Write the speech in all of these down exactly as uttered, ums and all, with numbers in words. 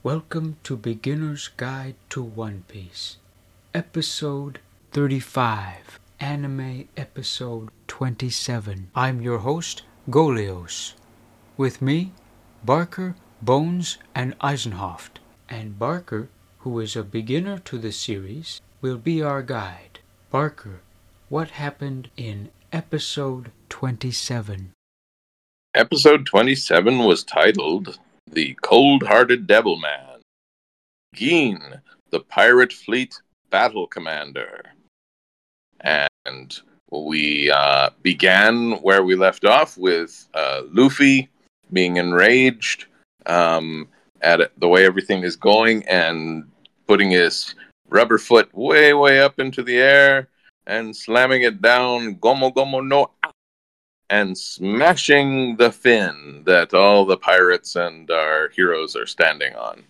Welcome to Beginner's Guide to One Piece, Episode thirty-five, Anime Episode twenty-seven. I'm your host, Golios. With me, Barker, Bones, and Eisenhoft. And Barker, who is a beginner to the series, will be our guide. Barker, what happened in Episode twenty-seven? Episode twenty-seven was titled The Cold-Hearted Devil Man. Gin, the pirate fleet battle commander. And we uh, began where we left off with uh, Luffy being enraged um, at the way everything is going and putting his rubber foot way, way up into the air and slamming it down, Gomo Gomo no, and smashing the fin that all the pirates and our heroes are standing on.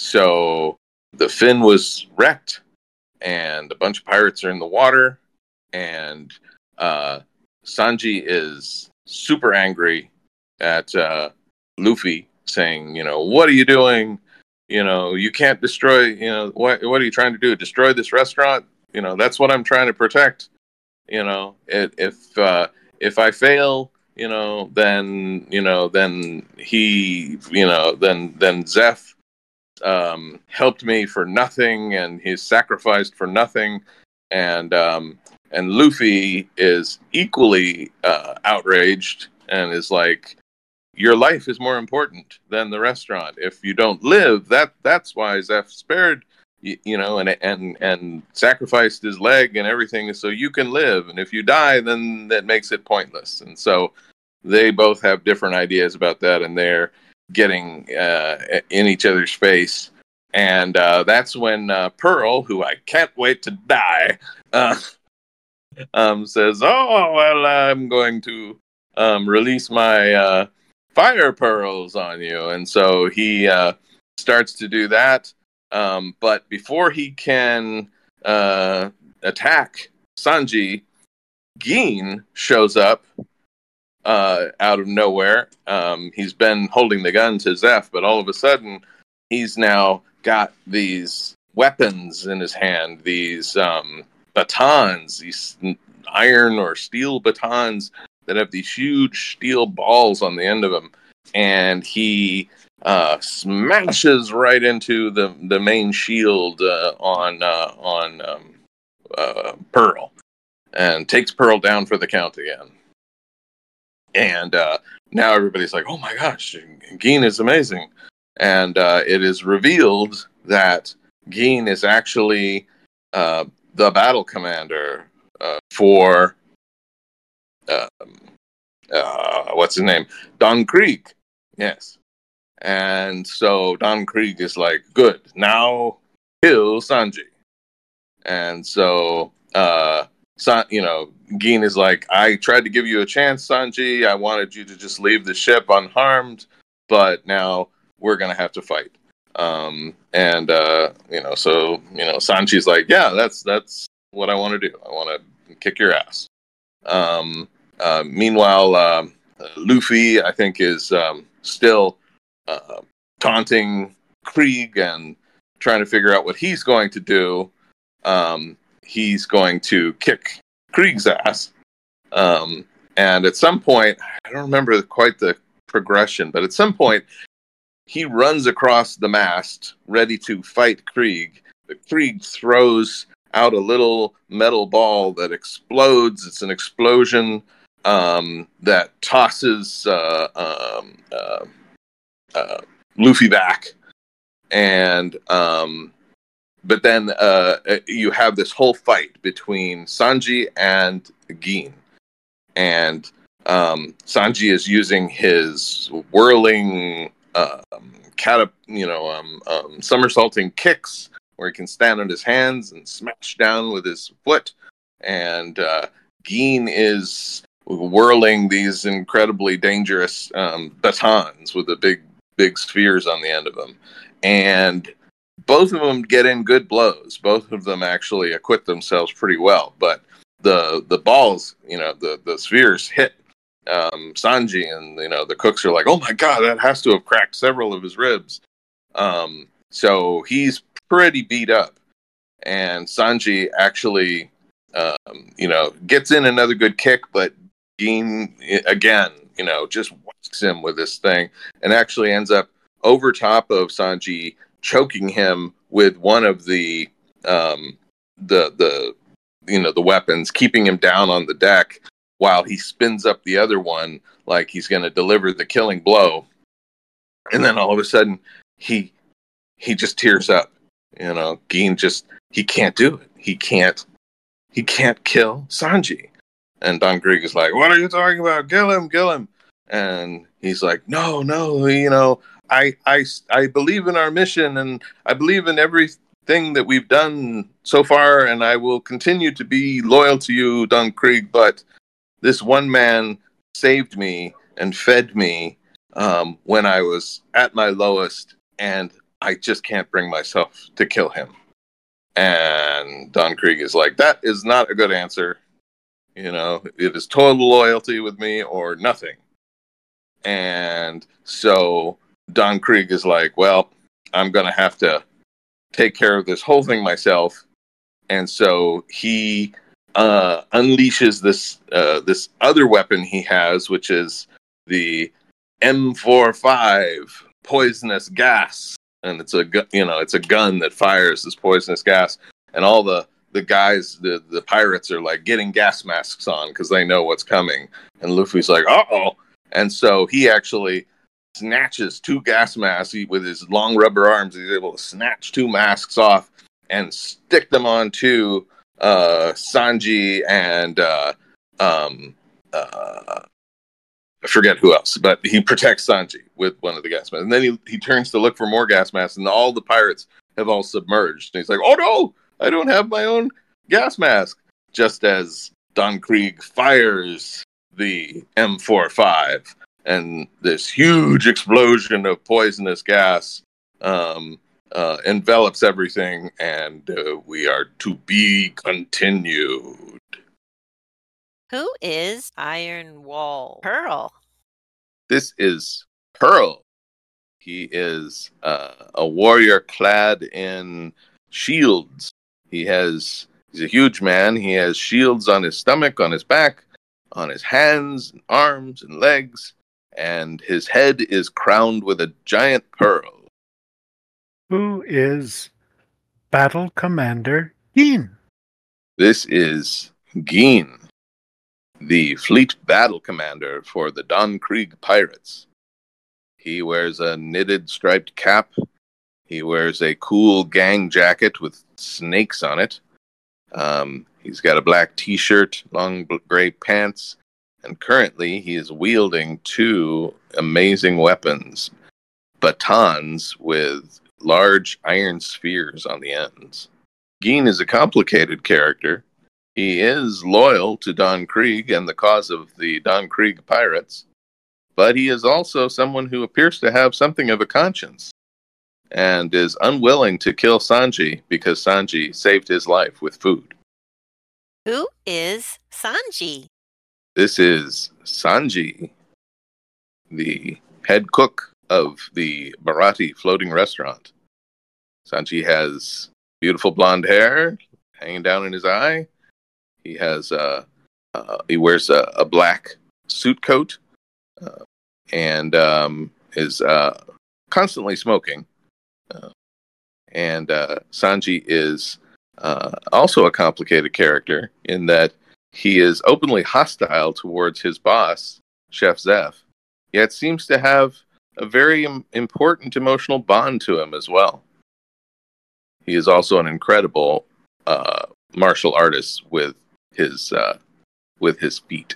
So the fin was wrecked, and a bunch of pirates are in the water, and uh, Sanji is super angry at uh, Luffy, saying, you know, what are you doing? You know, you can't destroy, you know, what, what are you trying to do? Destroy this restaurant? You know, that's what I'm trying to protect. You know, it, if... Uh, If I fail, you know, then, you know, then he, you know, then, then Zeph um, helped me for nothing, and he's sacrificed for nothing. And, um, and Luffy is equally uh, outraged and is like, your life is more important than the restaurant. If you don't live, that, that's why Zeph spared You, you know, and and and sacrificed his leg and everything so you can live. And if you die, then that makes it pointless. And so they both have different ideas about that, and they're getting uh, in each other's face. And uh, that's when uh, Pearl, who I can't wait to die, uh, um, says, "Oh, well, I'm going to um, release my uh, fire pearls on you." And so he uh, starts to do that. Um, but before he can uh, attack Sanji, Gin shows up uh, out of nowhere. Um, he's been holding the gun to Zeph, but all of a sudden, he's now got these weapons in his hand, these um, batons, these iron or steel batons that have these huge steel balls on the end of them. And he uh, smashes right into the, the main shield uh, on uh, on um, uh, Pearl, and takes Pearl down for the count again. And uh, now everybody's like, "Oh my gosh, Gin is amazing!" And uh, it is revealed that Gin is actually uh, the battle commander uh, for um, uh, what's his name, Don Krieg. Yes. And so Don Krieg is like, good, now kill Sanji. And so, uh, San, you know, Gin is like, I tried to give you a chance, Sanji. I wanted you to just leave the ship unharmed, but now we're going to have to fight. Um, and, uh, you know, so, you know, Sanji's like, yeah, that's, that's what I want to do. I want to kick your ass. Um, uh, meanwhile, uh, Luffy, I think, is um, still uh, taunting Krieg and trying to figure out what he's going to do. Um, he's going to kick Krieg's ass. Um, and at some point, I don't remember quite the progression, but at some point, he runs across the mast, ready to fight Krieg. But Krieg throws out a little metal ball that explodes. It's an explosion Um, that tosses uh, um, uh, uh, Luffy back, and um, but then uh, you have this whole fight between Sanji and Gin, and um, Sanji is using his whirling, um, catap- you know, um, um, somersaulting kicks, where he can stand on his hands and smash down with his foot, and uh, Gin is whirling these incredibly dangerous um, batons with the big, big spheres on the end of them. And both of them get in good blows. Both of them actually acquit themselves pretty well. But the the balls, you know, the, the spheres hit um, Sanji, and, you know, the cooks are like, oh my God, that has to have cracked several of his ribs. Um, So he's pretty beat up. And Sanji actually, um, you know, gets in another good kick, but Gin, again, you know, just whacks him with this thing and actually ends up over top of Sanji, choking him with one of the, um, the, the, you know, the weapons, keeping him down on the deck while he spins up the other one like he's going to deliver the killing blow. And then all of a sudden, he he just tears up. You know, Gin just, he can't do it. He can't, he can't kill Sanji. And Don Krieg is like, what are you talking about? Kill him, kill him. And he's like, no, no, you know, I, I, I believe in our mission and I believe in everything that we've done so far. And I will continue to be loyal to you, Don Krieg. But this one man saved me and fed me um, when I was at my lowest. And I just can't bring myself to kill him. And Don Krieg is like, that is not a good answer. You know, it is total loyalty with me or nothing. And so Don Krieg is like, well, I'm going to have to take care of this whole thing myself. And so he uh, unleashes this uh, this other weapon he has, which is the M forty-five poisonous gas. And it's a gu- you know it's a gun that fires this poisonous gas, and all the the guys, the the pirates are like getting gas masks on because they know what's coming. And Luffy's like, uh oh, and so he actually snatches two gas masks he, with his long rubber arms. He's able to snatch two masks off and stick them onto uh, Sanji and uh, um, uh, I forget who else, but he protects Sanji with one of the gas masks. And then he, he turns to look for more gas masks, and all the pirates have all submerged. And he's like, oh no, I don't have my own gas mask. Just as Don Krieg fires the M forty-five, and this huge explosion of poisonous gas um, uh, envelops everything, and uh, we are to be continued. Who is Iron Wall Pearl? This is Pearl. He is uh, a warrior clad in shields. He has he's a huge man. He has shields on his stomach, on his back, on his hands, and arms, and legs, and his head is crowned with a giant pearl. Who is Battle Commander Gin? This is Gin, the fleet battle commander for the Don Krieg pirates. He wears a knitted striped cap. He wears a cool gang jacket with snakes on it. Um, he's got a black t-shirt, long gray pants, and currently he is wielding two amazing weapons, batons with large iron spheres on the ends. Gin is a complicated character. He is loyal to Don Krieg and the cause of the Don Krieg pirates, but he is also someone who appears to have something of a conscience and is unwilling to kill Sanji because Sanji saved his life with food. Who is Sanji? This is Sanji, the head cook of the Bharati floating restaurant. Sanji has beautiful blonde hair hanging down in his eye. He has uh, uh, he wears a, a black suit coat uh, and um, is uh, constantly smoking. Uh, and uh, Sanji is uh, also a complicated character in that he is openly hostile towards his boss, Chef Zeph, yet seems to have a very im- important emotional bond to him as well. He is also an incredible uh, martial artist with his uh, with his feet.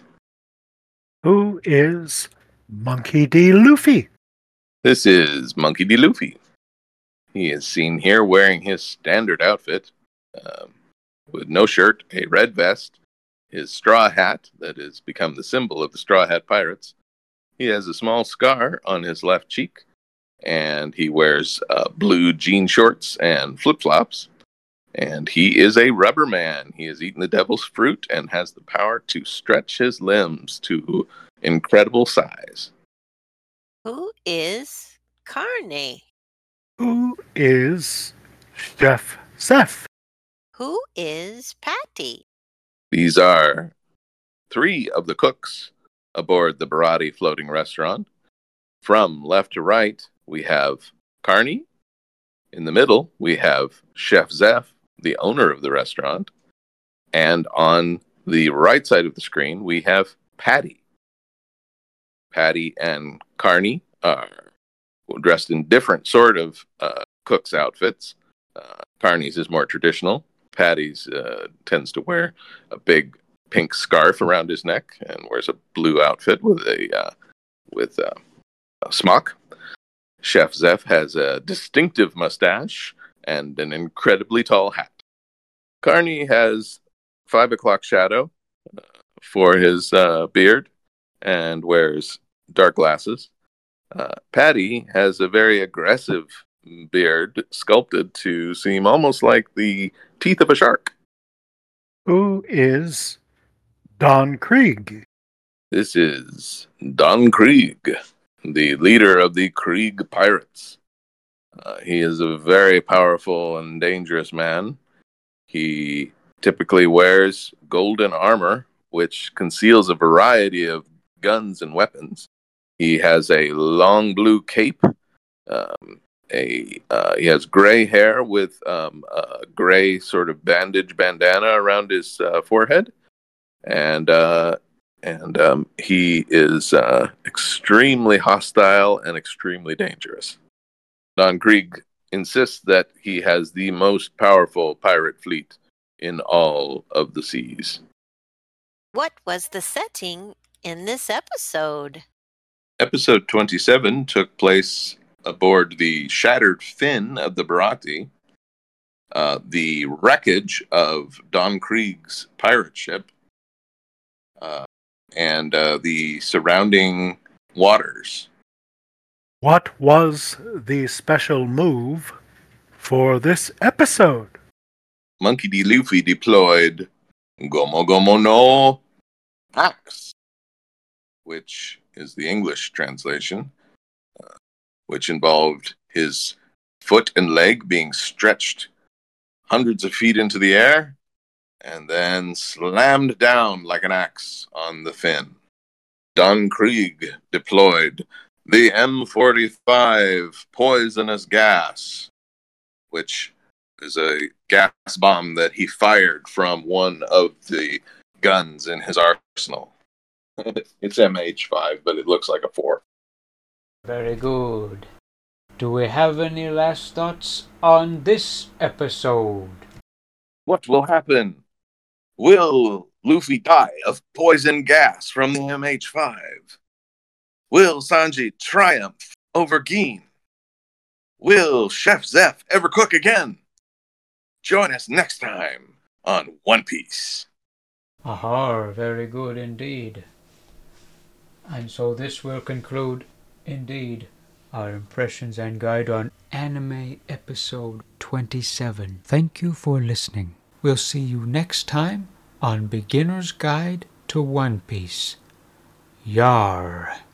Who is Monkey D. Luffy? This is Monkey D. Luffy. He is seen here wearing his standard outfit, um, with no shirt, a red vest, his straw hat that has become the symbol of the Straw Hat Pirates. He has a small scar on his left cheek, and he wears uh, blue jean shorts and flip-flops. And he is a rubber man. He has eaten the devil's fruit and has the power to stretch his limbs to incredible size. Who is Carne? Who is Chef Zeph? Who is Patty? These are three of the cooks aboard the Barati floating restaurant. From left to right, we have Carney. In the middle, we have Chef Zeph, the owner of the restaurant. And on the right side of the screen, we have Patty. Patty and Carney are dressed in different sort of uh, cook's outfits. Uh, Carney's is more traditional. Patty's uh, tends to wear a big pink scarf around his neck and wears a blue outfit with a uh, with uh, a smock. Chef Zeph has a distinctive mustache and an incredibly tall hat. Carney has five o'clock shadow uh, for his uh, beard and wears dark glasses. Uh, Patty has a very aggressive beard sculpted to seem almost like the teeth of a shark. Who is Don Krieg? This is Don Krieg, the leader of the Krieg Pirates. Uh, he is a very powerful and dangerous man. He typically wears golden armor, which conceals a variety of guns and weapons. He has a long blue cape. Um, a uh, he has gray hair with um, a gray sort of bandage bandana around his uh, forehead, and uh, and um, he is uh, extremely hostile and extremely dangerous. Don Krieg insists that he has the most powerful pirate fleet in all of the seas. What was the setting in this episode? Episode twenty-seven took place aboard the shattered fin of the Barati, uh, the wreckage of Don Krieg's pirate ship, uh, and uh, the surrounding waters. What was the special move for this episode? Monkey D. Luffy deployed Gomo Gomo no Axe, which is the English translation, uh, which involved his foot and leg being stretched hundreds of feet into the air and then slammed down like an axe on the fin. Don Krieg deployed the M forty-five poisonous gas, which is a gas bomb that he fired from one of the guns in his arsenal. It's M H five, but it looks like a four. Very good. Do we have any last thoughts on this episode? What will happen? Will Luffy die of poison gas from the M H five? Will Sanji triumph over Gin? Will Chef Zeph ever cook again? Join us next time on One Piece. Aha, very good indeed. And so this will conclude, indeed, our impressions and guide on Anime Episode twenty-seven. Thank you for listening. We'll see you next time on Beginner's Guide to One Piece. Yar.